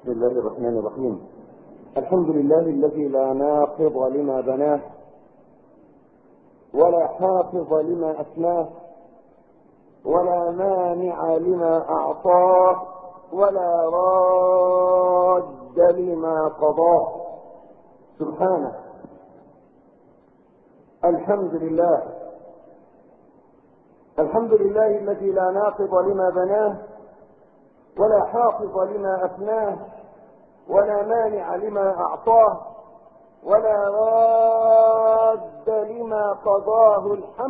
بسم الله الرحمن الرحيم. الحمد لله الذي لا ناقض لما بناه ولا حافظ لما أثناه ولا مانع لما أعطاه ولا راد لما قضاه سبحانه. الحمد لله الذي لا ناقض لما بناه ولا حافظ لما أفناه ولا مانع لما أعطاه ولا راد لما قضاه.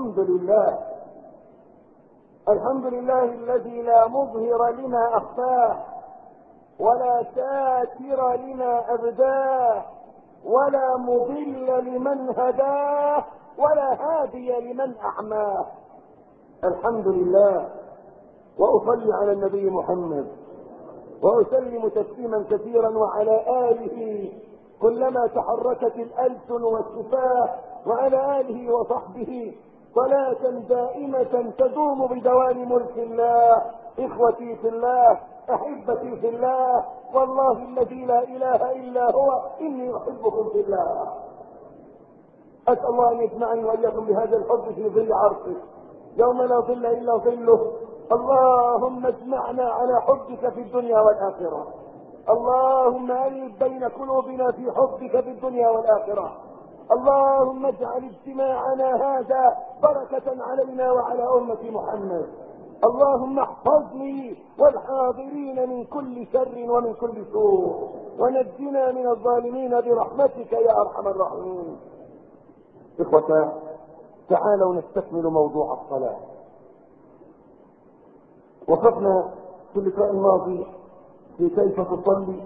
الحمد لله الذي لا مظهر لما أخفاه ولا ساتر لما أبداه ولا مضل لمن هداه ولا هادي لمن أعماه. الحمد لله. وأصلي على النبي محمد وأسلم تسليما كثيرا وعلى آله كلما تحركت الألسن والشفاه وعلى آله وصحبه صلاة دائمة تدوم بدوام ملك الله. إخوتي في الله، أحبتي في الله، والله الذي لا إله إلا هو إني أحبكم في الله. أسأل الله أن يجمعني وإياكم بهذا الحب في ظل عرشه يوم لا ظل إلا ظله. اللهم اجمعنا على حبك في الدنيا والآخرة. اللهم ألف بين قلوبنا في حبك في الدنيا والآخرة. اللهم اجعل اجتماعنا هذا بركة علينا وعلى أمة محمد. اللهم احفظني والحاضرين من كل شر ومن كل سوء ونجنا من الظالمين برحمتك يا أرحم الراحمين. إخوة، تعالوا نستكمل موضوع الصلاة. وقفنا في اللقاء الماضي في كيف تصلي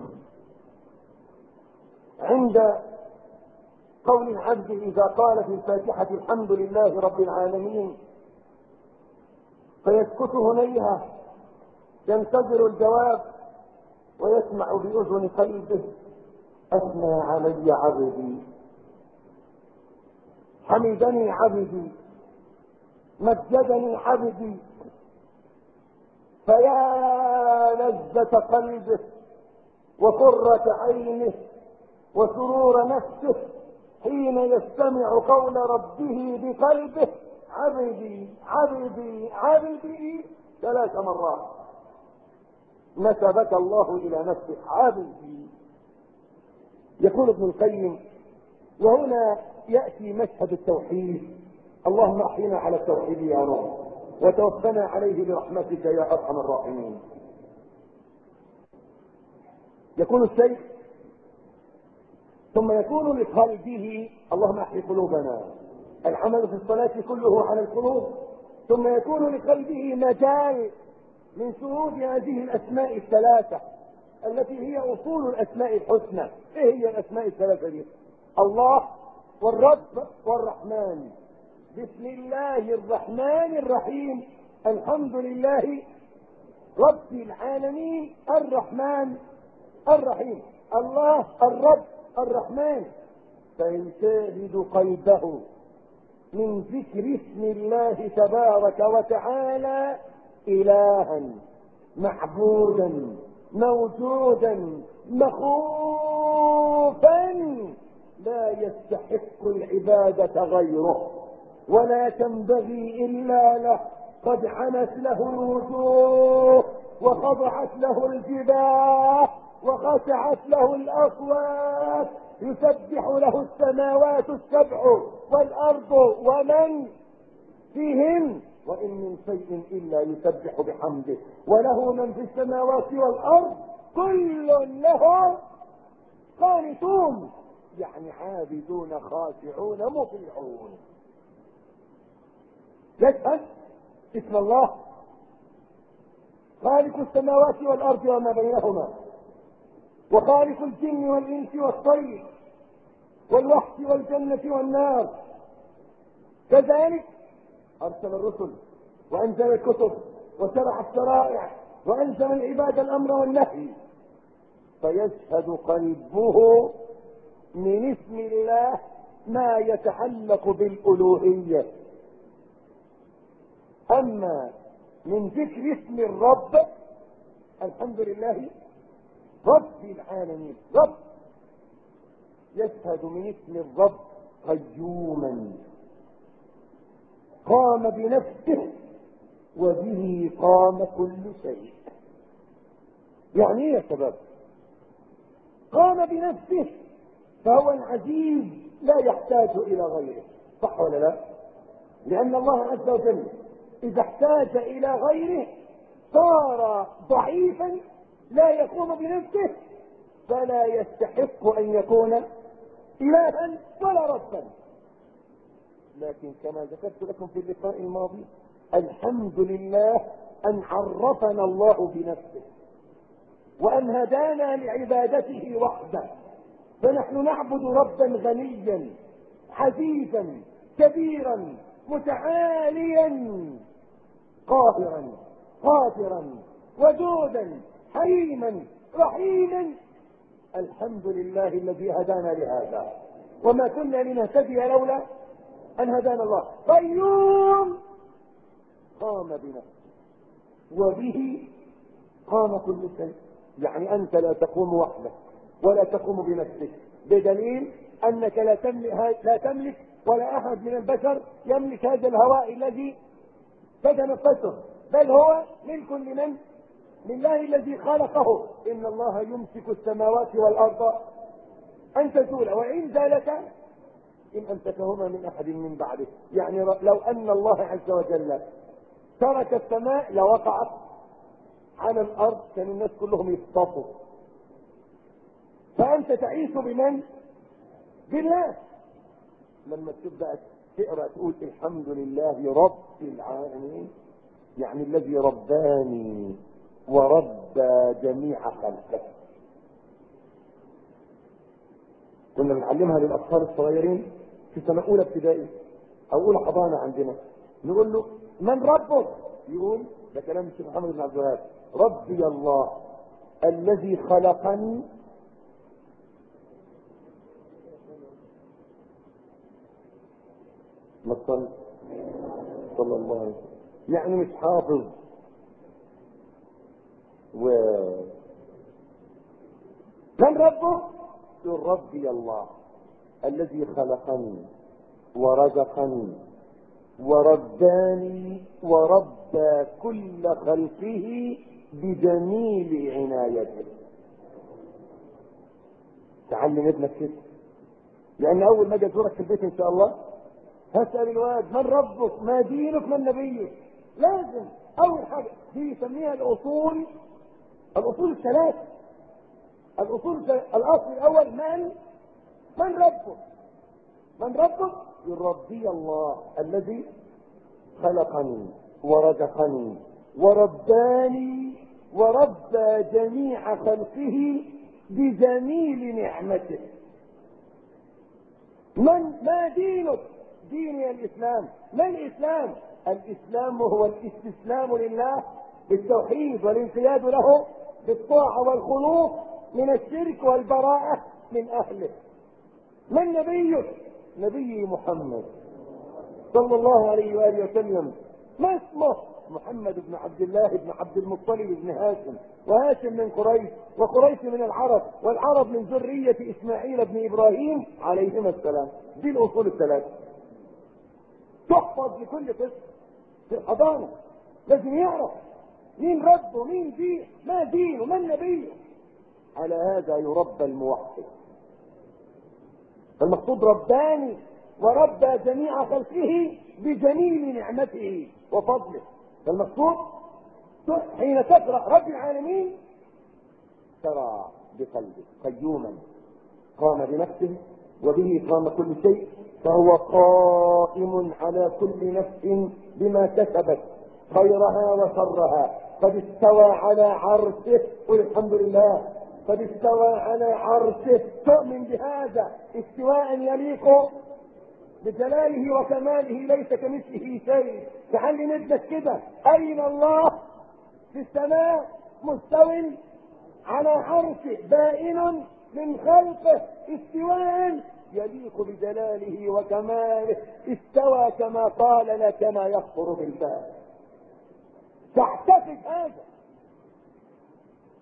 عند قول العبد إذا قال في الفاتحة الحمد لله رب العالمين فيسكت هنيها ينتظر الجواب ويسمع بأذن قلبه أثنى علي عبدي، حمدني عبدي، مجدني عبدي. فيا لذة قلبه وقرة عينه وسرور نفسه حين يستمع قول ربه بقلبه عبدي عبدي عبدي 3 مرات. نسبك الله إلى نفسه عبدي. يقول ابن القيم، وهنا يأتي مشهد التوحيد. اللهم احينا على التوحيد يا رب وتوفنا عليه برحمتك يا أرحم الراحمين. يقول الشيخ ثم يكون لقلبه، اللهم احي قلوبنا، العمل في الصلاة كله على القلوب. ثم يكون لقلبه مجال من شهود هذه الأسماء الثلاثة التي هي أصول الأسماء الحسنى. ايه هي الأسماء الثلاثة دي؟ الله والرب والرحمن. بسم الله الرحمن الرحيم، الحمد لله رب العالمين الرحمن الرحيم. الله الرب الرحمن. فيشاهد قلبه من ذكر اسم الله تبارك وتعالى إلها معبودا موجودا مخوفا لا يستحق العبادة غيره ولا تنبغي إلا له. قد عنت له الوجوه وخضعت له الجباه وخشعت له الأصوات. يسبح له السماوات السبع والأرض ومن فيهن وإن من شيء إلا يسبح بحمده وله من في السماوات والأرض كل له قانتون، يعني عابدون خاشعون مطيعون. يشهد اسم الله خالق السماوات والأرض وما بينهما وخالق الجن والإنس والطير والوحش والجنة والنار. كذلك أرسل الرسل وأنزل الكتب وشرع الشرائع وألزم العباد الأمر والنهي. فيشهد قلبه من اسم الله ما يتعلق بالألوهية. أما من ذكر اسم الرب الحمد لله رب العالمين. رب يشهد من اسم الرب قيوما، قام بنفسه وبه قام كل شيء. يعني ايه يا شباب؟ قام بنفسه، فهو العزيز لا يحتاج الى غيره، صح ولا لا؟ لان الله عز وجل اذا احتاج الى غيره صار ضعيفا لا يقوم بنفسه، فلا يستحق ان يكون الها ولا ربا. لكن كما ذكرت لكم في اللقاء الماضي، الحمد لله ان عرفنا الله بنفسه وان هدانا لعبادته وحده، فنحن نعبد ربا غنيا عزيزا كبيرا متعاليا قاهرا قادرا ودودا حليما رحيما. الحمد لله الذي هدانا لهذا، وما كنا لنهتدي لولا ان هدانا الله. قيوم، قام بنفسه وبه قام كل شيء. يعني انت لا تقوم وحدك ولا تقوم بنفسك، بدليل انك لا تملك ولا احد من البشر يملك هذا الهواء الذي تتنفسه، بل هو ملك لمن؟ لله الذي خلقه. ان الله يمسك السماوات والارض ان تزول وان زالتا ان امسكهما من احد من بعده. يعني لو ان الله عز وجل ترك السماء لوقعت على الارض، كان الناس كلهم يصطفوا. فانت تعيش بمن؟ بالله. لما تبدا تقرا تقول الحمد لله رب العالمين، يعني الذي رباني وربى جميع خلقه. كنا بنعلمها للاطفال الصغيرين في سنه اولى ابتدائي او اولى حضانه عندنا، نقول له من ربك؟ يقول، ده كلام الشيخ محمد بن عبد الوهاب، ربي الله الذي خلقني مثلا صلى الله عليه وسلم. يعني مش حافظ من ربه؟ يقول ربي الله الذي خلقني ورزقني ورباني وربى كل خلقه بجميل عنايته. تعلم ابنك كده، لان اول ما اجي ازورك في البيت ان شاء الله هسأل الواد من ربك، ما دينك، من نبيك. لازم اول حاجه دي يسميها الاصول الثلاث. الاصل الاول من ربك؟ من ربك؟ ربي الله الذي خلقني ورزقني ورباني وربى جميع خلقه بجميل نعمته. ما دينك؟ ديني الاسلام. ما الاسلام؟ الاسلام هو الاستسلام لله بالتوحيد والانقياد له بالطاعه والخلوص من الشرك والبراءه من اهله. من نبيك؟ نبي محمد صلى الله عليه واله وسلم. ما اسمه؟ محمد بن عبد الله بن عبد المطلب بن هاشم، وهاشم من قريش، وقريش من العرب، والعرب من ذريه اسماعيل بن ابراهيم عليهما السلام. دي الاصول الثلاث تحفظ لكل قسم في الحضانه. لازم يعرف مين ربه، مين دين، ما دينه، من نبيه. على هذا يربى الموحد. المقصود رباني وربى جميع خلقه بجميل نعمته وفضله. المقصود حين تقرأ رب العالمين ترى بقلبك قيوما قام بنفسه وبه قام كل شيء، فهو قائم على كل نفس بما كسبت خيرها وشرها. قد استوى على عرشه، قل الحمد لله. قد استوى على عرشه، تؤمن بهذا استواء يليق بجلاله وكماله، ليس كمثله شيء. تعلم ابنك كده، اين الله؟ في السماء مستو على عرشه بائن من خلقه استواء يليق بجلاله وكماله. استوى كما قال لا كما يخطر بالبال. تعتقد هذا.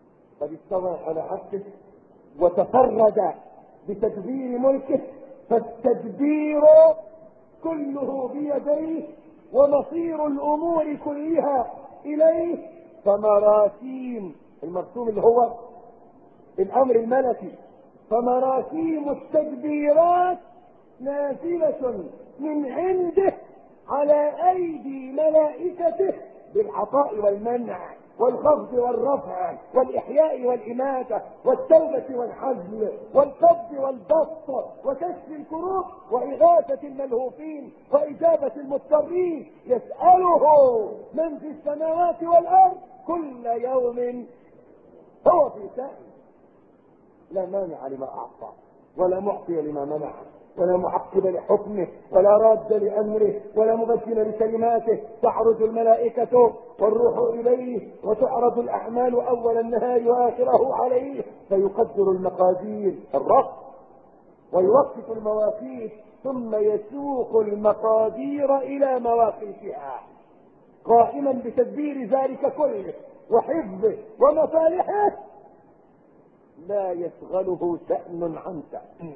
قد استوى على عرشه وتفرد بتدبير ملكه، فالتدبير كله بيديه ومصير الامور كلها اليه. فمراسيم المرسوم اللي هو الامر الملكي، فمراسيم التدبيرات نازلة من عنده على ايدي ملائكته بالعطاء والمنع والخفض والرفع والإحياء والإماتة والتوبة والحزم والقبض والبسط وكشف الكروب وإغاثة الملهوفين وإجابة المضطرين. يسأله من في السماوات والأرض كل يوم هو في شأن. لا مانع لما أعطى ولا معطي لما منع ولا معقب لحكمه ولا راد لأمره ولا مبدل لكلماته. تعرج الملائكة والروح إليه وتعرض الأعمال أول النهار وآخره عليه، فيقدر المقادير الرب ويوقف المواقيت ثم يسوق المقادير إلى مواقيتها، قائما بتدبير ذلك كله وحفظه ومصالحه، لا يشغله شأن عن شأن.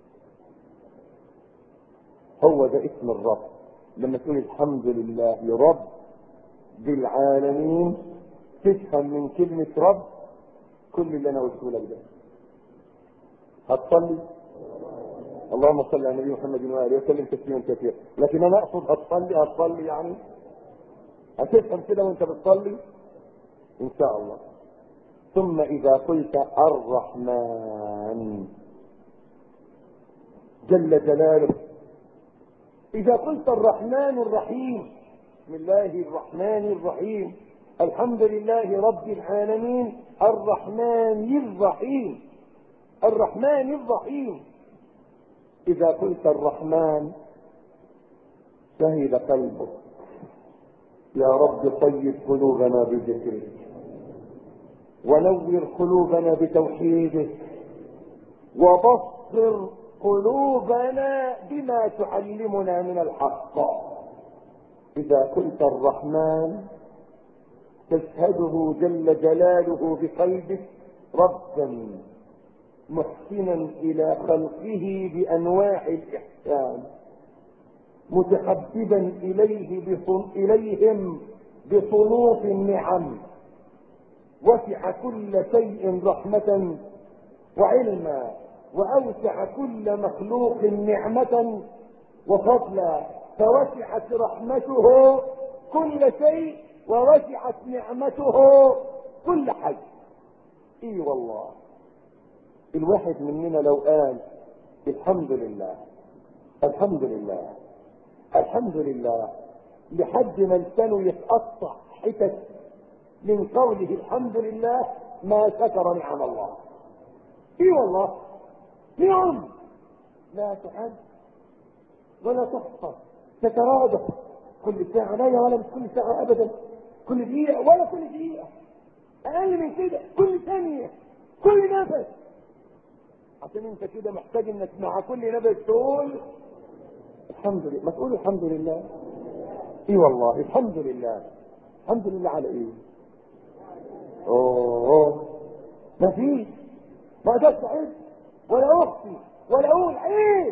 هو ده اسم الرب. لما تقول الحمد لله رب بالعالمين تفهم من كلمة رب كل اللي انا قلته لك ده. هتصلي اللهم صل على النبي محمد وآله وسلم تسليما كثيرا، لكن انا اقصد هتصلي يعني هتفهم كده وانت بتصلي ان شاء الله. ثم اذا قلت الرحمن جل جلاله، إذا قلت الرحمن الرحيم، بسم الله الرحمن الرحيم، الحمد لله رب العالمين الرحمن الرحيم، الرحمن الرحيم. إذا قلت الرحمن شهد قلبك يا رب طيب قلوبنا بذكرك ونور قلوبنا بتوحيدك وبصر قلوبنا بما تعلمنا من الحق. إذا قلت الرحمن تشهده جل جلاله بقلبك ربا محسنا إلى خلقه بأنواع الإحسان متحببا إليهم بصنوف النعم، وسع كل شيء رحمة وعلما وأوسع كل مخلوق نعمة وفضلا، فوسعت رحمته كل شيء ووسعت نعمته كل حي. اي والله الواحد مننا لو قال الحمد لله الحمد لله الحمد لله لحد ما لسانه يتقطع حتت من قوله الحمد لله ما شكر نعم الله. اي والله نعم لا تعد ولا تحصى تترادف كل ساعة، لا ولا مش كل ساعة ابدا، كل دقيقة ولا كل دقيقة، اقل من كده كل ثانية كل نفس. عشان انت كده محتاج انك مع كل نفس تقول الحمد لله. ما تقول الحمد لله. اي والله الحمد لله. الحمد لله على ايه؟ اوه ما فيش، ما اقدرش اعد ولا اخفي ولا اقول عيب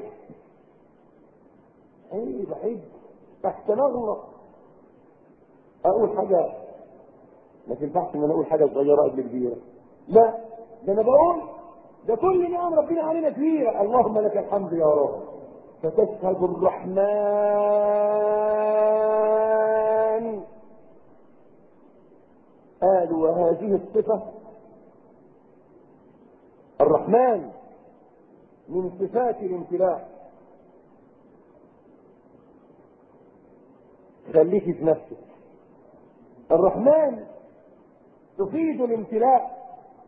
عيب عيب احسن اغلط اقول حاجه ما تنفعش ان انا اقول حاجه صغيره قبل كبيره. لا ده انا بقول ده كل نعم ربنا علينا كبيره. اللهم لك الحمد يا رب. فتشهد الرحمن قالوا وهذه الصفه الرحمن من صفات الامتلاء. خليك في نفسك. الرحمن تفيد الامتلاء.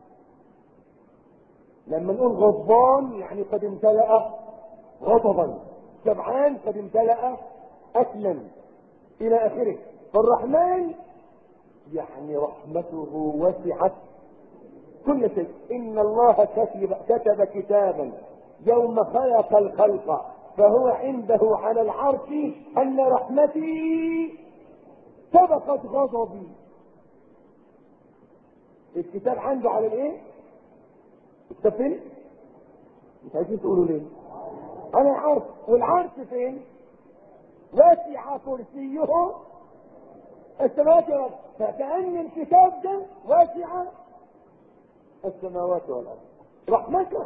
لما نقول غضبان يعني قد امتلأ غضبا، شبعان قد امتلأ اكلا الى اخره. فالرحمن يعني رحمته وسعت كل شيء. ان الله كتب كتابا يوم خلق الخلق فهو عنده على العرش ان رحمتي سبقت غضبي. الكتاب عنده على الايه؟ الكتاب فين؟ مش عايزين تقولوا ليه؟ انا عارف. والعرش فين؟ وسع كرسيه السماوات والارض. فكأن الكتاب ده وسع السماوات والارض رحمته.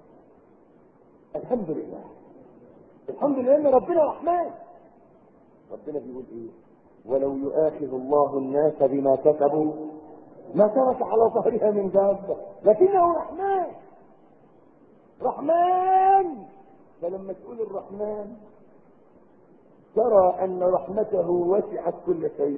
الحمد لله، الحمد لله ان ربنا رحمن. ربنا بيقول ايه؟ ولو يؤاخذ الله الناس بما كسبوا ما ترك على ظهرها من دابة، لكنه رحمن. رحمن. فلما تقول الرحمن ترى ان رحمته وسعت كل شيء،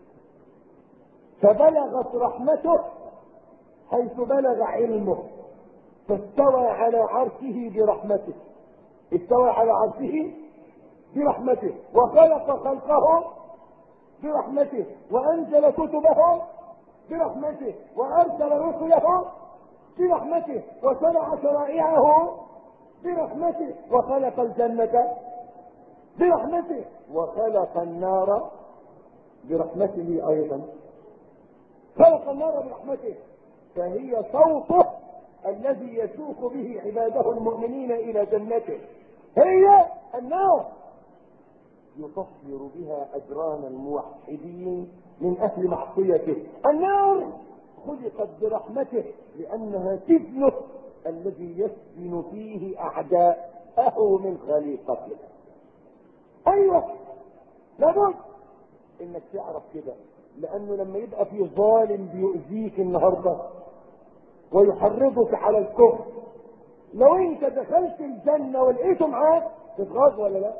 فبلغت رحمته حيث بلغ علمه، فاستوى على عرشه برحمته. استوى على عرشه برحمته، وخلق خلقه برحمته، وانزل كتبه برحمته، وارسل رسله برحمته، وشرع شرائعه برحمته، وخلق الجنة برحمته، وخلق النار برحمته ايضا. خلق النار برحمته، فهي صوته الذي يسوق به عباده المؤمنين الى جنته. هي النار يطهر بها اجران الموحدين من اهل معصيته. النار خلقت برحمته لانها سجنه الذي يسجن فيه اعداءه من خليقته. ايوه، لابد انك تعرف كده، لانه لما يبقى في ظالم بيؤذيك النهارده ويحرضك على الكفر، لو انت دخلت الجنه ولقيته معاك تتغاظ ولا لا؟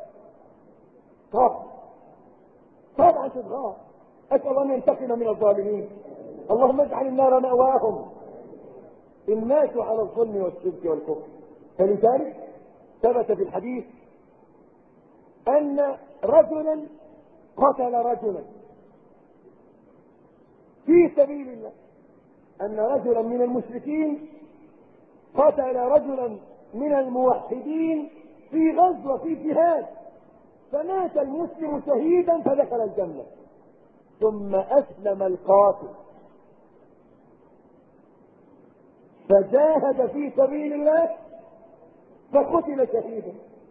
طبعا تتغاظ. اسال ان ينتقم من الظالمين. اللهم اجعل النار مأواهم. الناس على الظلم والشرك والكفر. فلذلك ثبت في الحديث ان رجلا قتل رجلا في سبيل الله، ان رجلا من المشركين قتل رجلا من الموحدين في غزوة في جهاد، فمات المسلم شهيدا فدخل الجنة، ثم اسلم القاتل فجاهد في سبيل الله فقتل شهيدا،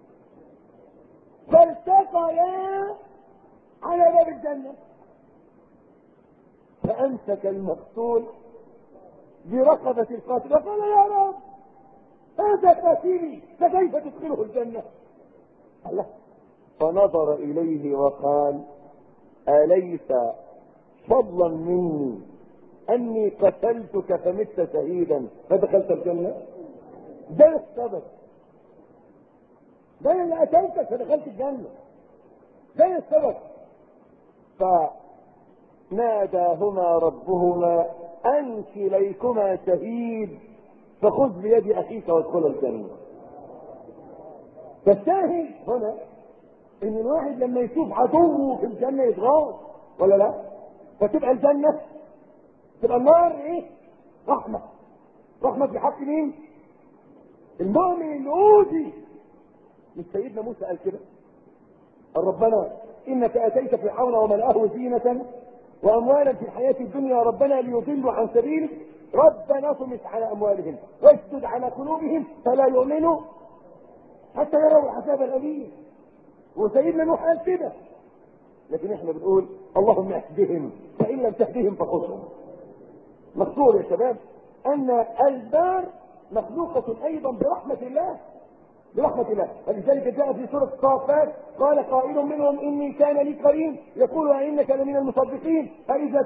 فالتقيا على باب الجنة، فامسك المقتول برقبة القاتل وقال يا رب هذا قاتلي فكيف تدخله الجنة؟ الله. فنظر اليه وقال اليس فضلا مني اني قتلتك فمت شهيدا فدخلت الجنة؟ ده السبب، ده اللي قتلتك فدخلت الجنة، ده السبب. فناداهما ربهما ان كليكما شهيد فخذ بيد اخيك وادخل الجنة. فالشاهد هنا ان الواحد لما يشوف عدوه في الجنة يتغاظ ولا لا؟ فتبقى الجنة تبقى النار ايه؟ رحمة. رحمة في حق مين؟ المؤمن اللي اوذي. مش سيدنا موسى قال كده؟ قال ربنا انك اتيت فرعون وملأه زينة واموالا في الحياة الدنيا ربنا ليضلوا عن سبيلك ربنا اطمس على اموالهم واشدد على قلوبهم فلا يؤمنوا حتى يروا العذاب الاليم. وسيدنا نوح قال كده، لكن احنا بنقول اللهم اهدهم فان لم تهدهم فخذهم. مذكور يا شباب ان الدار مخلوقة ايضا برحمة الله، برحمة الله. ولذلك جاء في سورة الصافات قال قائل منهم اني كان لي قرين يقول انك لمن المصدقين فاذا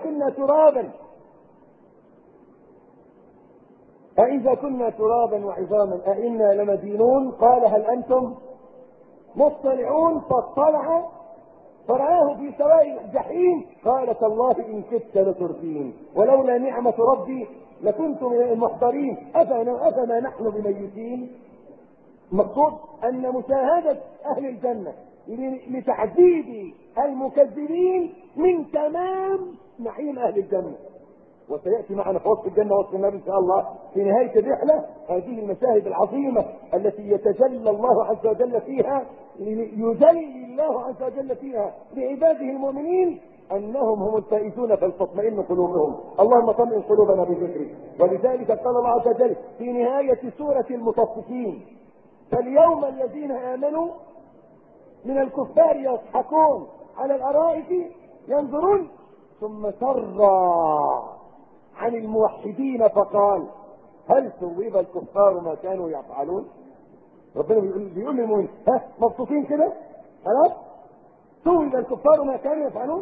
كنا ترابا وعظاما أئنا لمدينون قال هل انتم مطلعون فاطلع فرآه في سواء الجحيم قال تالله ان كدت لتردين ولولا نعمة ربي لكنت من المحضرين افما نحن بميتين. المقصود ان مشاهدة اهل الجنة لتعذيب المكذبين من تمام نعيم اهل الجنة. وسيأتي معنا في وسط الجنة وسط النار ان شاء الله في نهاية الرحلة هذه المشاهد العظيمة التي يتجلى الله عز وجل فيها، يجلي الله عز وجل فيها لعباده المؤمنين انهم هم الفائزون فلتطمئن قلوبهم. اللهم طمئن قلوبنا بذكرك. ولذلك قال الله عز وجل في نهاية سورة المطففين: فاليوم الذين امنوا من الكفار يضحكون على الارائك ينظرون ثم سرى عن الموحدين فقال هل ثوب الكفار ما كانوا يفعلون؟ ربنا بيقول للمؤمنين: ها مبسوطين كده؟ خلاص؟ ثوب الكفار ما كانوا يفعلون؟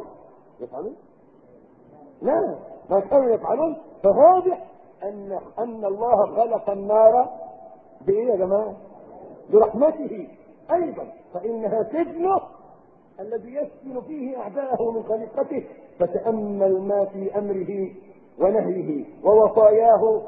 لا، ما كانوا يفعلون. فواضح ان الله خلق النار بايه يا جماعه؟ برحمته ايضا، فانها سجنه الذي يسكن فيه اعداءه من خليقته. فتامل ما في امره ونهيه ووصاياه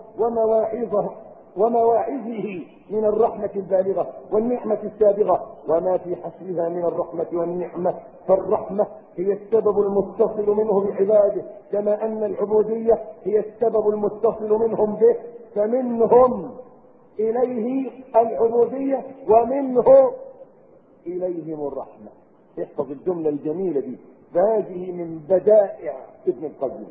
ومواعظه من الرحمة البالغة والنعمة السابغة، وما في حشرها من الرحمة والنعمة. فالرحمة هي السبب المتصل منه بعباده، كما أن العبودية هي السبب المتصل منهم به. فمنهم إليه العبودية ومنه إليهم الرحمة. احفظ الجملة الجميلة دي، فهذه من بدائع ابن القيم.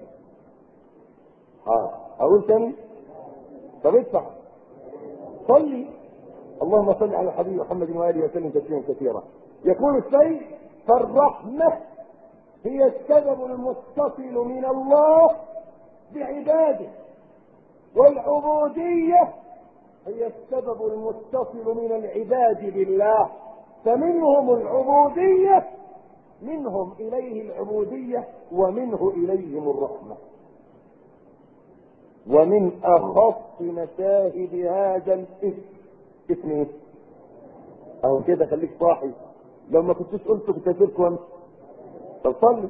أقول تاني؟ طب ادفع صلي. اللهم صل على حبيب محمد وآله وسلم تسليما كثيرا. يقول السيد: فالرحمة هي السبب المتصل من الله بعباده، والعبودية هي السبب المتصل من العباد بالله. فمنهم العبودية، منهم إليه العبودية، ومنه إليهم الرحمة. ومن أخص مشاهد هذا الاسم ايه؟ أو كده خليك صاحي، لو ما كنتش قلته كنت هتركوا وامشي. طب صلي.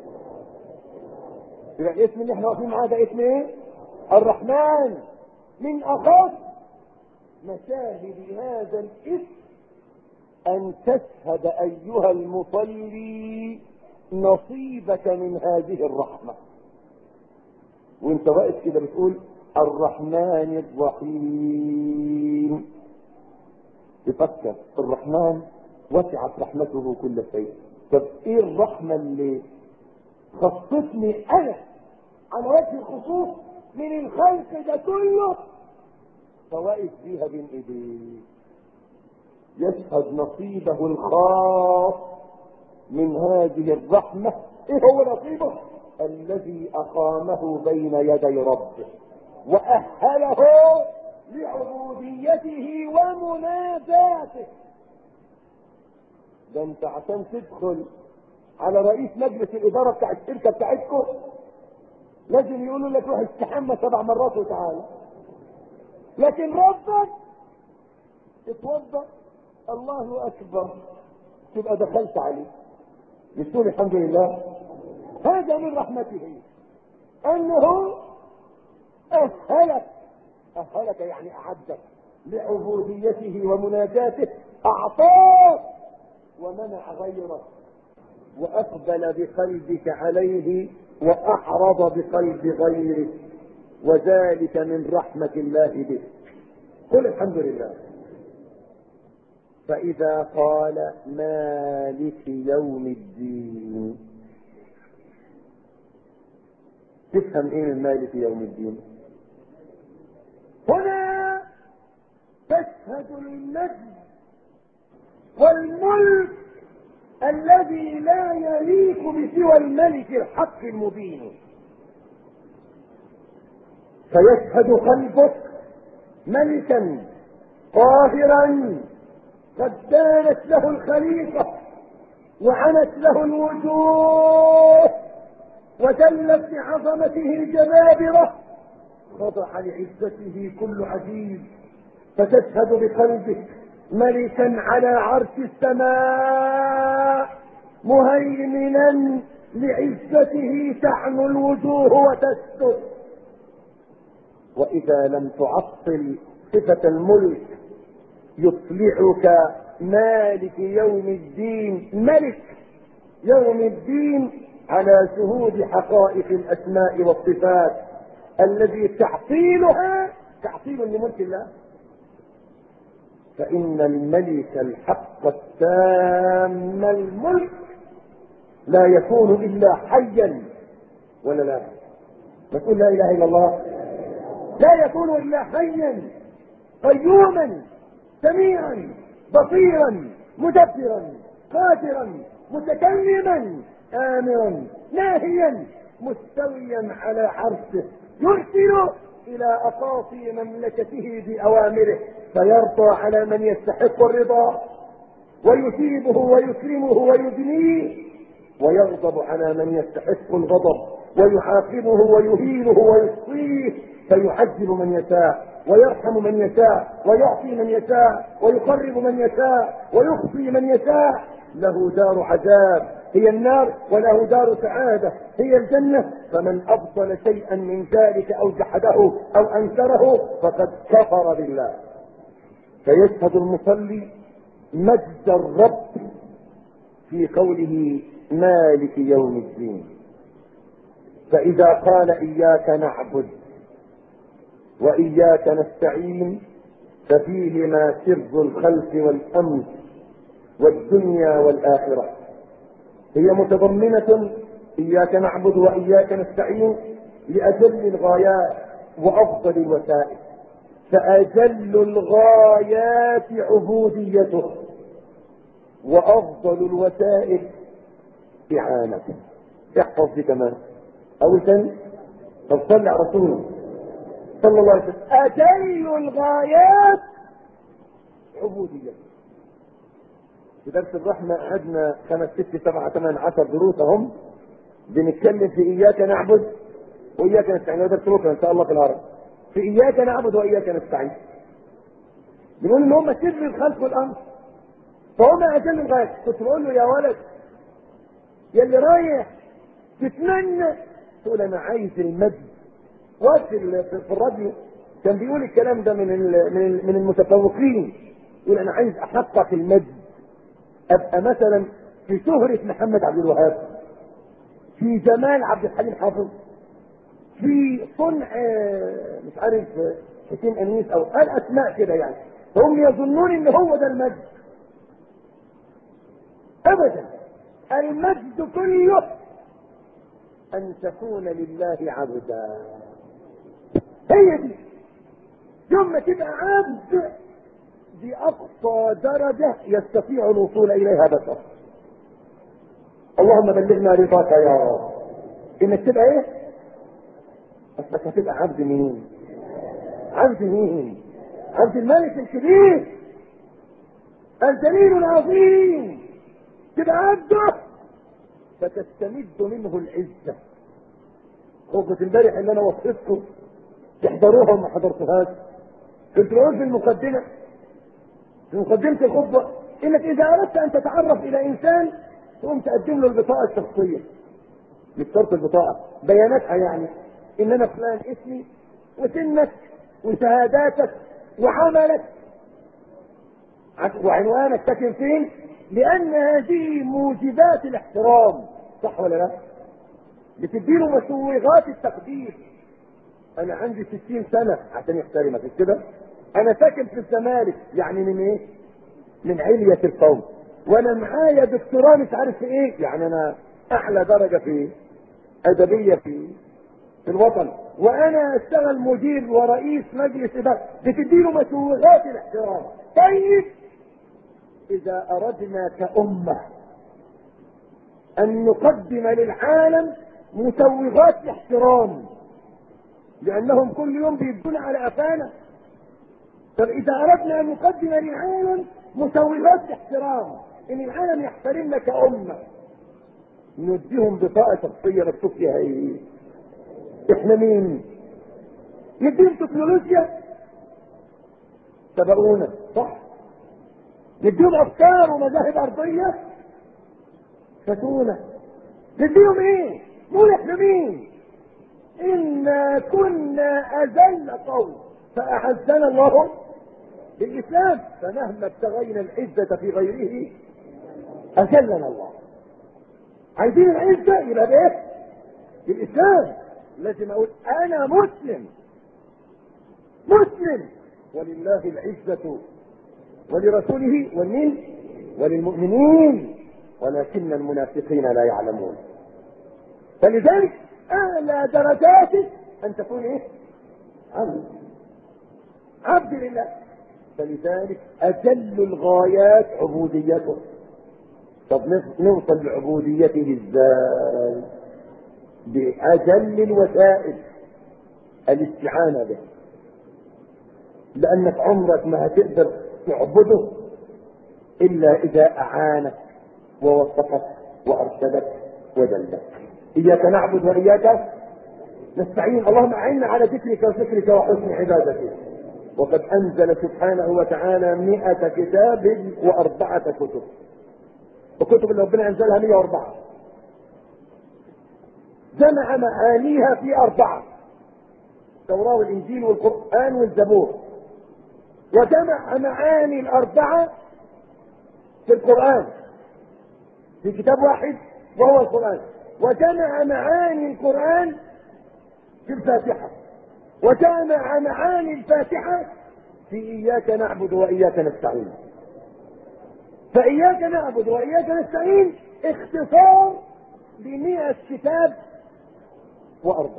يبقى الاسم اللي احنا واقفين معاه ده اسم ايه؟ الرحمن. من أخص مشاهد هذا الاسم أن تشهد أيها المصلي نصيبك من هذه الرحمة. وانت واقف كده بتقول الرحمن الرحيم، تفكر الرحمن وسعت رحمته كل شيء. طب ايه الرحمة اللي خصتني انا على وجه الخصوص من الخلق ده كله فواقف بيها بين ايديه؟ يشهد نصيبه الخاص من هذه الرحمة. ايه هو نصيبه؟ الذي اقامه بين يدي ربه واهله لعبوديته ومناجاته. ده انت عشان تدخل على رئيس مجلس الاداره بتاع الشركه بتاعتكم لازم يقولوا لك روح استحمى 7 مرات وتعالى، لكن ربك اتوضا الله اكبر تبقى دخلت عليه. مش تقول الحمد لله؟ هذا من رحمته انه اهلك يعني اعدك لعبوديته ومناجاته، اعطاك ومنع غيره، واقبل بقلبك عليه واعرض بقلب غيره، وذلك من رحمة الله به. قل الحمد لله. فاذا قال مالك يوم الدين، تفهم ايه من مالك يوم الدين؟ هنا تشهد المجد والملك الذي لا يليق بسوى الملك الحق المبين. فيشهد قلبك ملكا قاهرا قد دانت له الخليقة وعنت له الوجوه وذلت بعظمته الجبابرة، خضع لعزته كل عزيز. فتشهد بقلبك ملكا على عرش السماء مهيمنا لعزته تعنو الوجوه وتسكت. واذا لم تعطل صفة الملك يطلعك مالك يوم الدين، ملك يوم الدين، على شهود حقائق الاسماء والصفات الذي تعطيلها تعطيل لملك الله. فان الملك الحق التام الملك لا يكون إلا حيا، ولا لا؟ نقول لا إله إلا الله. لا يكون إلا حيا قيوما سميعا بصيرا مدبرا قادرا متكلما آمرا ناهيا مستويا على عرشه، يرسل إلى أقاصي مملكته بأوامره، فيرضى على من يستحق الرضا ويثيبه ويكرمه ويدنيه، ويغضب على من يستحق الغضب ويعاقبه ويهينه ويصفيه، فيعذب من يشاء ويرحم من يشاء ويعطي من يشاء ويقرب من يشاء ويخفي من يشاء. له دار عذاب هي النار، وله دار سعادة هي الجنة. فمن أبطل شيئا من ذلك أو جحده أو أنكره فقد كفر بالله. فيشهد المصلي مجد الرب في قوله مالك يوم الدين. فإذا قال إياك نعبد وإياك نستعين ففيهما سر الخلق والأمن والدنيا والآخرة. هي متضمنة إياك نعبد وإياك نستعين لأجل الغايات وأفضل الوسائل، فأجل الغايات عبوديته وأفضل الوسائل إعانته. احفظ دي كمان أول ثاني. طب صل على رسوله صلى الله عليه وسلم. أجل الغايات عبوديته. في درس الرحمة قعدنا 5 6 7 8 10 دروس اهم بنتكلم في إياك نعبد وإياك نستعين. درس بكرة إن شاء الله في العرب في إياك نعبد وإياك نستعين. بنقول إن هم سر الخلق والأمر، فهم أجل الغايات. كنت بقول له يا ولد يا اللي رايح تتمنى تقول أنا عايز المجد. وقت في الراديو كان بيقول الكلام ده من المتفوقين، يقول أنا عايز أحقق المجد، ابقى مثلا في شهرة محمد عبد الوهاب، في جمال عبد الحليم حافظ، في صنع مش عارف حسين انيس او الاسماء كده يعني. هم يظنون ان هو ده المجد. ابدا، المجد كله ان تكون لله عبدا. هي دي يوم ما تبقى عبد، دي اقصى درجة يستطيع الوصول اليها بشر. اللهم بلغنا رضاك يا رب. انك تبقى ايه؟ بس هتبقى عبد مين؟ عبد مين؟ عبد الملك الكبير الجليل العظيم. تبقى عبده فتستمد منه العزة. خطبة امبارح اللي انا وصيتكم تحضروها وما حضرتوهاش، كنت بقول في المقدمة في مقدمة الخطبة انك اذا اردت ان تتعرف الى انسان تقوم تقدم له البطاقة الشخصية. مش شرط البطاقة، بياناتها يعني ان انا فلان اسمي وسنك وشهاداتك وعملك وعنوانك ساكن فين، لان هذه موجبات الاحترام. صح ولا لا؟ بتديله مسوغات التقدير. انا عندي 60 سنة عشان يحترمك كده. انا ساكن في الزمالك يعني من ايه؟ من علية القوم. وانا معايا دكتوراه مش عارف في ايه، يعني انا اعلى درجة في ادبية في الوطن، وانا اشتغل مدير ورئيس مجلس اداره. بتديله مسوغات الاحترام. طيب اذا اردنا كأمة ان نقدم للعالم مسوغات الاحترام، لانهم كل يوم بيدون على قفانا. طب اذا اردنا ان نقدم للعالم مسوغات الاحترام، ان العالم يحترمنا كأمة، نديهم بطاقة شخصية مكتوب فيها ايه؟ احنا مين؟ نديهم تكنولوجيا سبقونا، صح؟ نديهم افكار ومذاهب ارضية فاتونا. نديهم ايه؟ نقول احنا مين؟ انا كنا اذل قوم فاعزنا الله بالاسلام، فمهما ابتغينا العزة في غيره اذلنا الله. عايزين العزة يبقى بايه؟ بالاسلام. لازم اقول انا مسلم مسلم، ولله العزة ولرسوله وللمؤمنين. ولكن المنافقين لا يعلمون. فلذلك اعلى درجاتك ان تكون ايه؟ عبد لله. فلذلك اجل الغايات عبوديته. طب نوصل لعبوديته ازاي؟ باجل الوسائل، الاستعانه به. لانك عمرك ما هتقدر تعبده الا اذا اعانك ووفقك وارشدك ودلك. اياك نعبد واياك نستعين. اللهم اعنا على ذكرك وشكرك وحسن عبادتك. وقد انزل سبحانه وتعالى 100 كتاب و4 كتب. الكتب اللي ربنا انزلها 104 جمع معانيها في 4: التوراة والانجيل والقرآن والزبور. وجمع معاني ال4 في القرآن في كتاب واحد وهو القرآن. وجمع معاني القرآن في الفاتحة. وجمع معاني الفاتحة في إياك نعبد وإياك نستعين. فإياك نعبد وإياك نستعين اختصار ل100 كتاب و4.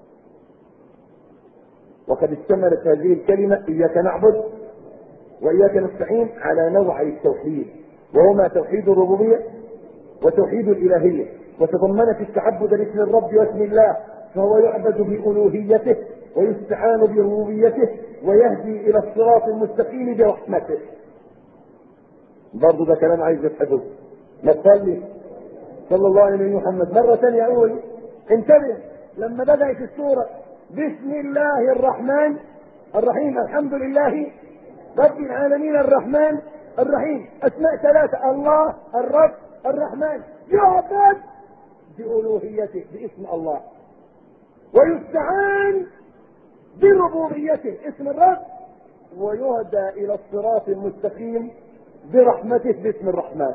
وقد اشتملت هذه الكلمة إياك نعبد وإياك نستعين على نوعي التوحيد، وهما توحيد الربوبية وتوحيد الإلهية. وتضمنت التعبد لاسم الرب واسم الله، فهو يعبد بألوهيته ويستعان بربوبيته ويهدي إلى الصراط المستقيم برحمته. برضو ده كلام عايز يتحفظ. ما تصلي صلى الله عليه محمد. مرة ثانية أقول انتبه، لما بدأت السورة بسم الله الرحمن الرحيم الحمد لله رب العالمين الرحمن الرحيم، أسماء 3: الله الرب الرحمن، يعبد بألوهيته باسم الله، ويستعان بربوبيته اسم الرب، ويهدى إلى الصراط المستقيم برحمته باسم الرحمن.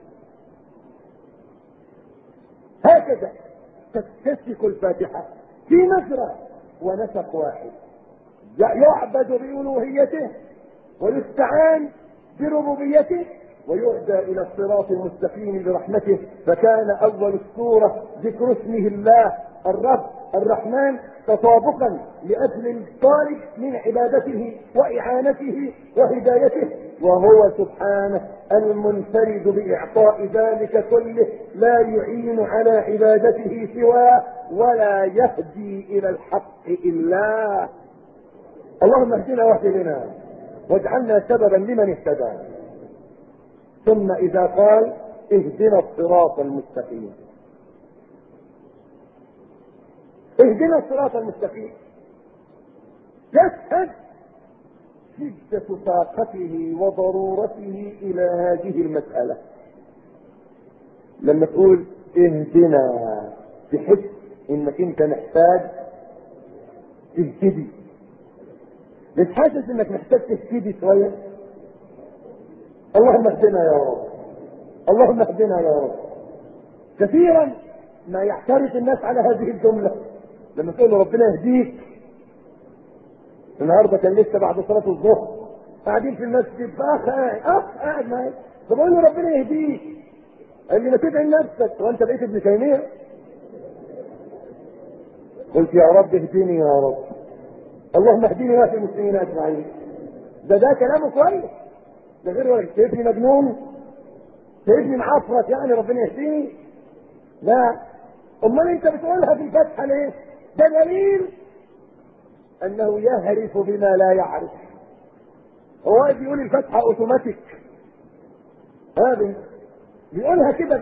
هكذا تتسك الفاتحة في نشرة ونسق واحد، يعبد بألوهيته ويستعان بربوبيته ويهدى إلى الصراط المستقيم برحمته. فكان أول السورة ذكر اسمه الله الرب الرحمن تطابقا لأجل الطالب من عبادته وإعانته وهدايته، وهو سبحانه المنفرد بإعطاء ذلك كله، لا يعين على عبادته سواه ولا يهدي إلى الحق إلا. اللهم اهدنا واهد بنا واجعلنا سببا لمن اهتدى. ثم إذا قال اهدنا الصراط المستقيم، اهدنا الصراط المستقيم، يشهد شدة طاقته وضرورته إلى هذه المسألة. لما تقول اهدنا تحس انك انت محتاج تهتدي. مش حاسس انك محتاج تهتدي شوية؟ اللهم اهدنا يا رب، اللهم اهدنا يا رب. كثيرا ما يعترض الناس على هذه الجملة لما تقول له ربنا يهديك. النهارده كان لسه بعد صلاة الظهر قاعدين في المسجد، فاخ قاعد معايا، فبقول له ربنا يهديك، قال لي ما تدعي لنفسك وانت بقيت ابن تيمية. قلت يا رب اهديني يا رب، اللهم اهديني واهد المسلمين اجمعين. ده كلامه كويس، ده غير ولا شايفني مجنون، شايفني معفرت يعني ربنا يهديني؟ لا. امال انت بتقولها في الفتحة ليه؟ ده دليل انه يهرف بما لا يعرف. هو بيقول الفتحة اوتوماتيك، هذا بيقولها كده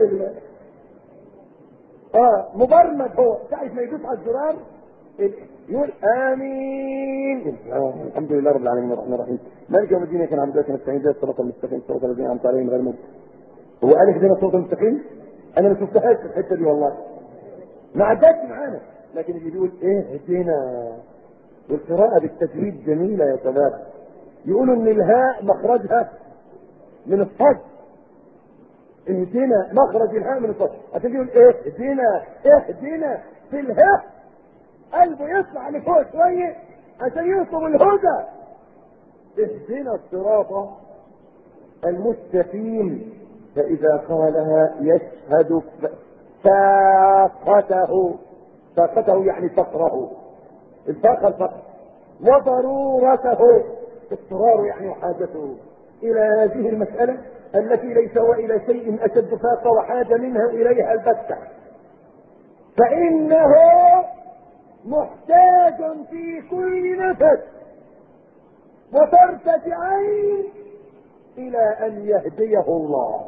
مبرمج. هو ساعة ما يدوس على الزرار يقول امين. الحمد لله رب العالمين الرحمن الرحيم مالك يوم الدين، كان عبدك نستعين الصراط المستقيم صراط الذين انعمت عليهم غير المغضوب. هو قال اهدنا الصراط المستقيم؟ انا ما شفتهاش في الحته دي والله، ما عدتش معانا. لكن اللي بيقول اهدنا، والقراءة بالتجويد جميلة يا شباب. يقولوا ان الهاء مخرجها من الصد، اهدنا مخرج الهاء من الصد، عشان يقول اهدنا اهدنا في الهاء قلبه يطلع لفوق شوية عشان يطلب الهدى. اهدنا الصراط المستقيم فإذا قالها يشهد فاقته، فاقته يعني فقره، الفاقة الفقر، وضرورته، اضطراره يعني حاجته إلى هذه المسألة التي ليس وإلى شيء أشد فاقة وحاجة منها إليها البتة، فإنه محتاج في كل نفس وطرفة عين إلى أن يهديه الله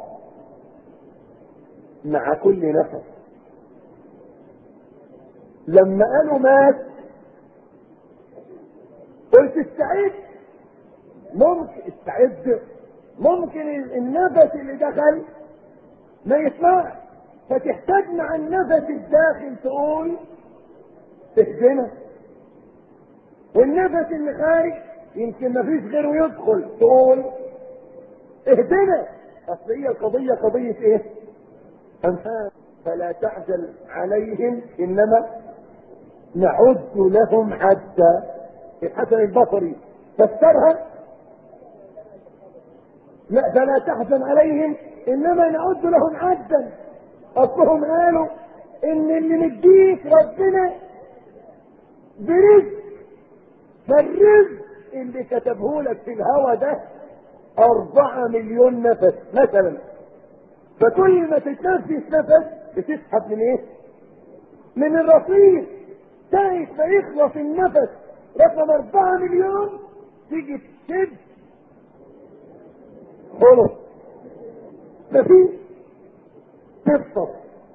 مع كل نفس. لما قالوا مات قلت استعد، ممكن استعد، ممكن النفس اللي دخل ما يسمعش، فتحتاج مع النفس الداخل تقول تهدنا، والنفس اللي خارج يمكن ما فيش غيره يدخل تقول اهدنا. اصل هي القضية قضية ايه؟ أنفاس. فلا تعجل عليهم انما نعد لهم عدا. الحسن البصري فسرها لا فلا تحزن عليهم انما نعد لهم عدا. اصلهم قالوا ان اللي مديك ربنا برزق، فالرزق اللي كتبه لك في الهوى ده 4 مليون نفس مثلا، فكل ما تتنفس نفس بتسحب من ايه؟ من الرصيد. ساعة ما يخلص النفس رقم 4 مليون تيجي تشد خلص، مفيش، تفصل،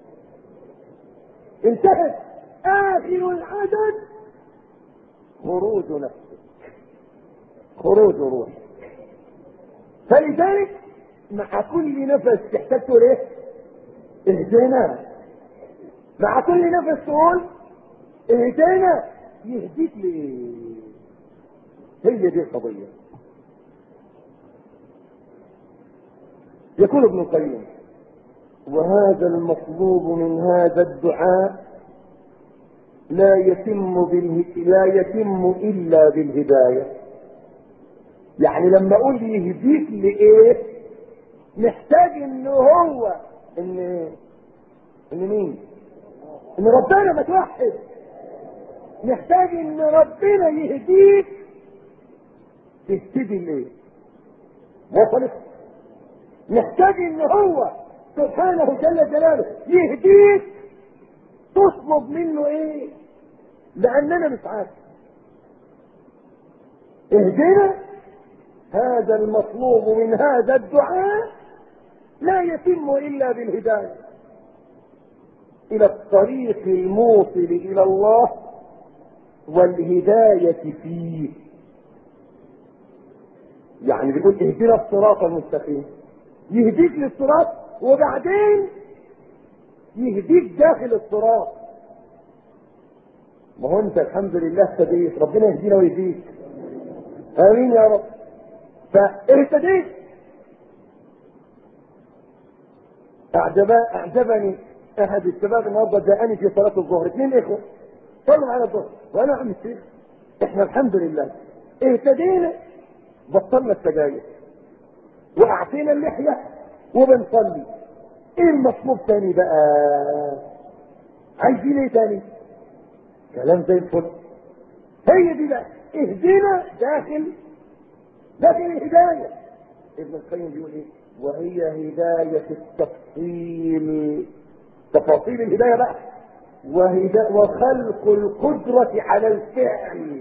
انتهت. اخر العدد خروج نفسك، خروج روحك. فلذلك مع كل نفس تحتاج تقول ايه؟ اهدنا. مع كل نفس تقول اهدنا. يهديك ليه؟ هي دي القضية. يقول ابن القيم: وهذا المطلوب من هذا الدعاء لا يتم الا بالهداية. يعني لما اقول يهديك لايه محتاج ان هو ان مين؟ ان ربنا ما توحد. محتاج ان ربنا يهديك تهتدي ليه؟ وصلت؟ محتاج ان هو سبحانه جل جلاله يهديك تطلب منه ايه؟ لاننا مش عارف. اهدنا. هذا المطلوب من هذا الدعاء لا يتم الا بالهداية الى الطريق الموصل الى الله والهداية فيه. يعني بيقول اهدنا الصراط المستقيم، يهديك للصراط وبعدين يهديك داخل الصراط. ما هو انت الحمد لله اهتديت، ربنا يهدينا ويهديك، امين يا رب. فاهتديت. اعجبني احد الشباب النهارده جاءني في صلاه الظهر، 2 اخوه صلوا على الظهر، وانا عم الشيخ احنا الحمد لله اهتدينا، بطلنا السجاير واعطينا اللحيه وبنصلي. ايه المطلوب تاني بقى؟ عايزين ايه تاني؟ كلام زي الفل. هي دي بقى اهدنا داخل الهدايه. ابن القيم بيقول ايه؟ وهي هدايه التفصيل، تفاصيل الهدايه بقى، وخلق القدره على الفعل،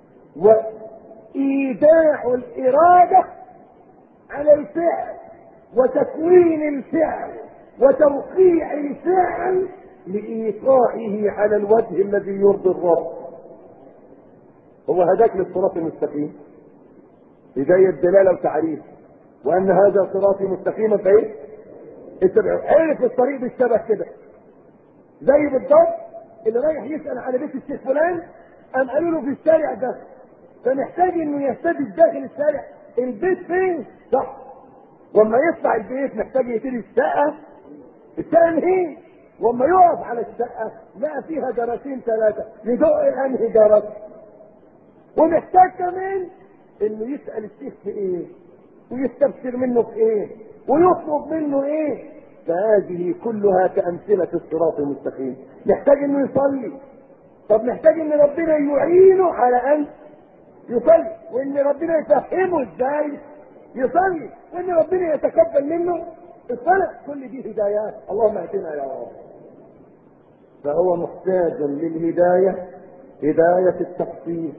وايداع الاراده على الفعل، وتكوين الفعل، وتوقيع الفعل لإيقاعه على الوجه الذي يرضي الرب. هو هداك للصراط المستقيم، هداية دلالة وتعريف، وأن هذا صراطي مستقيما فإيه؟ اتبعوا. عرف الطريق بالشبه كده، زي بالضبط اللي رايح يسأل على بيت الشيخ فلان، قام قالوا له في الشارع ده، فمحتاج إنه يهتدي داخل الشارع البيت فين؟ صح. واما يطلع البيت محتاج يبتدي الشقه نهي، واما يقف على الشقه لقى فيها جرسين 3 يدق انهي جرس. ومحتاج كمان انه يسال الشيخ في ايه؟ ويستبشر منه في ايه ويطلب منه ايه. فهذه كلها كأمثلة الصراط المستقيم. محتاج انه يصلي، طب محتاج ان ربنا يعينه على ان يصلي، وان ربنا يفهمه ازاي يصلي، وان ربنا يتقبل منه الصلاة. كل دي هدايات، اللهم اهدنا يا رب. فهو محتاج للهداية، هداية التفصيل،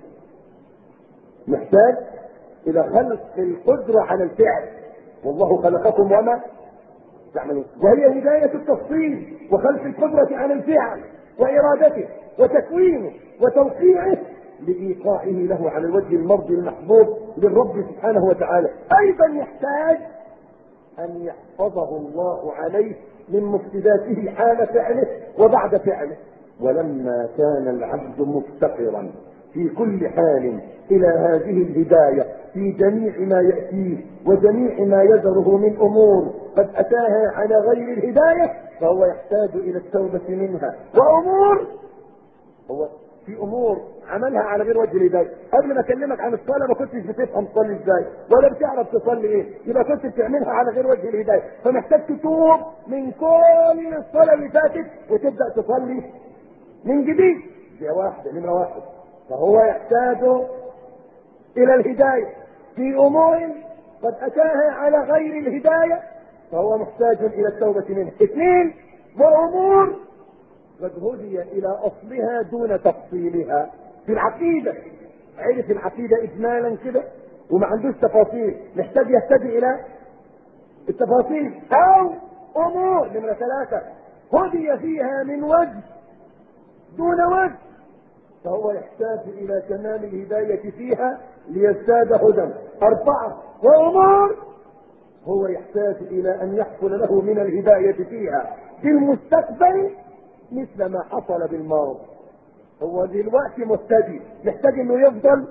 محتاج الى خلق القدرة على الفعل، والله خلقكم وما تعملون، وهي هداية التفصيل وخلق القدرة على الفعل وارادته وتكوينه وتوقيعه لإيقاعه له على الوجه المرضي المحبوب للرب سبحانه وتعالى. ايضا يحتاج ان يحفظه الله عليه من مفسداته حال فعله وبعد فعله. ولما كان العبد مفتقرا في كل حال الى هذه الهداية في جميع ما يأتيه وجميع ما يذره من امور قد اتاها على غير الهداية، فهو يحتاج الى التوبة منها. وامور، هو في امور عملها على غير وجه الهدايه. قبل ما اكلمك عن الصلاه ما كنتش بتفهم تصلي ازاي ولا بتعرف تصلي ايه، يبقى كنت بتعملها على غير وجه الهدايه، فمحتاج تتوب من كل الصلاه اللي فاتت وتبدا تصلي من جديد. دي واحده، نمره واحد. فهو يحتاج الى الهدايه في امور قد اتاها على غير الهدايه، فهو محتاج الى التوبه منها. اثنين، وامور قد هدي الى اصلها دون تفصيلها. في العقيدة عرف العقيدة اجمالا كده وما عندوش تفاصيل، محتاج يهتدي الى التفاصيل. او امور نمرة ثلاثة هدي فيها من وجه دون وجه، فهو يحتاج الى تمام الهداية فيها ليزداد هدى. اربعة، وامور هو يحتاج الى ان يحصل له من الهداية فيها في المستقبل مثل ما حصل بالماضي. هو دلوقتي مهتدي، محتاج انه يفضل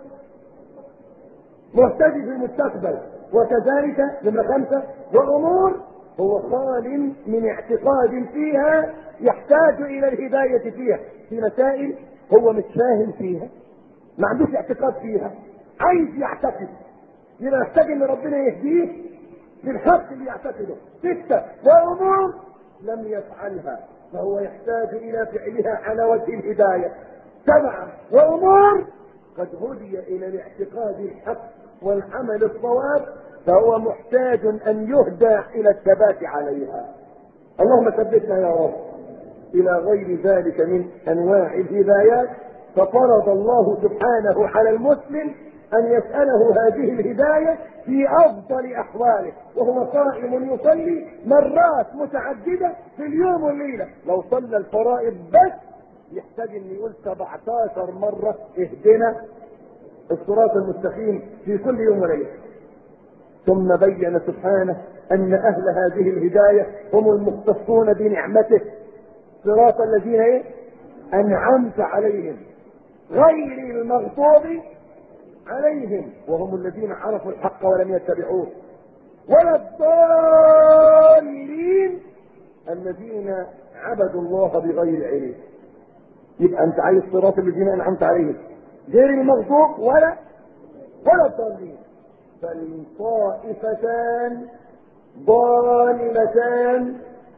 مهتدي في المستقبل. وكذلك نمرة خمسة، وامور هو خال من اعتقاد فيها يحتاج الى الهداية فيها، في مسائل هو مش فاهم فيها، ما عندوش اعتقاد فيها، عايز يعتقد، يبقى يحتاج ان ربنا يهديه للحق اللي يعتقده. ستة، وامور لم يفعلها فهو يحتاج الى فعلها على وجه الهداية. سبعة، وامور قد هدي الى الاعتقاد الحق والعمل الصواب، فهو محتاج ان يهدى الى الثبات عليها. اللهم ثبتنا يا رب الى غير ذلك من انواع الهدايات. ففرض الله سبحانه على المسلم ان يسأله هذه الهداية في افضل احواله وهو قائم يصلي مرات متعددة في اليوم والليلة. لو صلى الفرائض بس يحتاج ان يقول 17 مرة اهدنا الصراط المستقيم في كل يوم وليلة. ثم بين سبحانه ان اهل هذه الهداية هم المختصون بنعمته، صراط الذين ايه انعمت عليهم غير المغضوب عليهم، وهم الذين عرفوا الحق ولم يتبعوه، ولا الضالين الذين عبدوا الله بغير علم. يبقى انت عايز صراط الذين انعمت عليهم غير المغضوب ولا الضالين. فالطائفتان ضالتان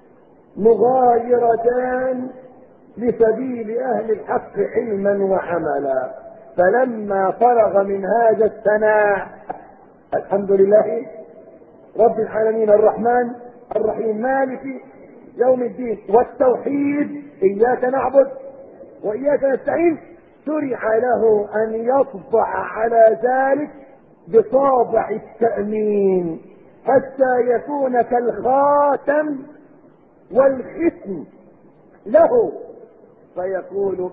مغايرتان لسبيل اهل الحق علما وعملا. فلما فرغ من هذا الثناء، الحمد لله رب العالمين الرحمن الرحيم مالك يوم الدين والتوحيد اياك نعبد واياك نستعين، شرع له ان يطبع على ذلك بطابع التأمين حتى يكون كالخاتم والختم له، فيقول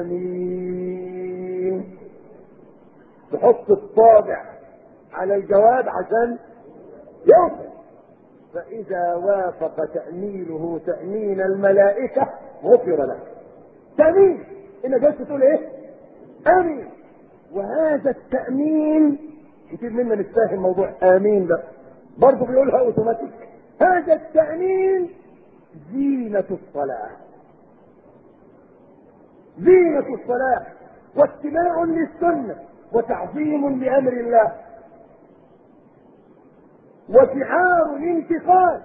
آمين. تحط الطابع على الجواب عشان يوصل، فإذا وافق تأمينه تأمين الملائكة غفر له. تأمين إنك جالس تقول إيه؟ آمين. وهذا التأمين كتير منا مش فاهم موضوع آمين ده، برضه بيقولها أوتوماتيك. هذا التأمين زينة الصلاة، زينة الصلاة واتباع للسنة وتعظيم لأمر الله. وشعار الانتقال.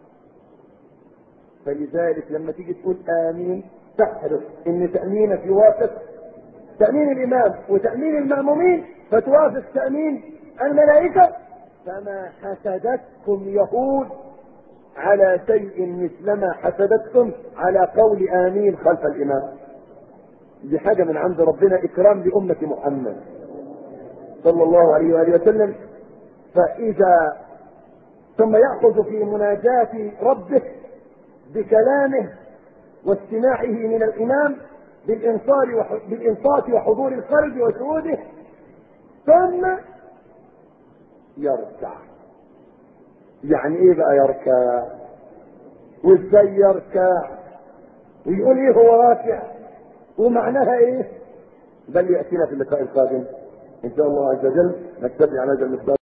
فلذلك لما تيجي تقول آمين تحرص ان تأمينك يوافق تأمين الإمام وتأمين المأمومين، فتوافق تأمين الملائكة. فما حسدتكم يهود على شيء مثلما حسدتكم على قول آمين خلف الإمام. دي حاجة من عند ربنا، إكرام لأمة محمد صلى الله عليه وآله وسلم. فإذا ثم يأخذ في مناجاة ربه بكلامه واستماعه من الإمام بالإنصات وحضور القلب وشهوده، ثم يركع. يعني ايه بقى يركع؟ وازاي يركع؟ ويقول ايه هو راكع؟ ومعناها ايه؟ بل يأتينا في اللقاء القادم ان شاء الله عز وجل. نكتفي على هذا المقدار.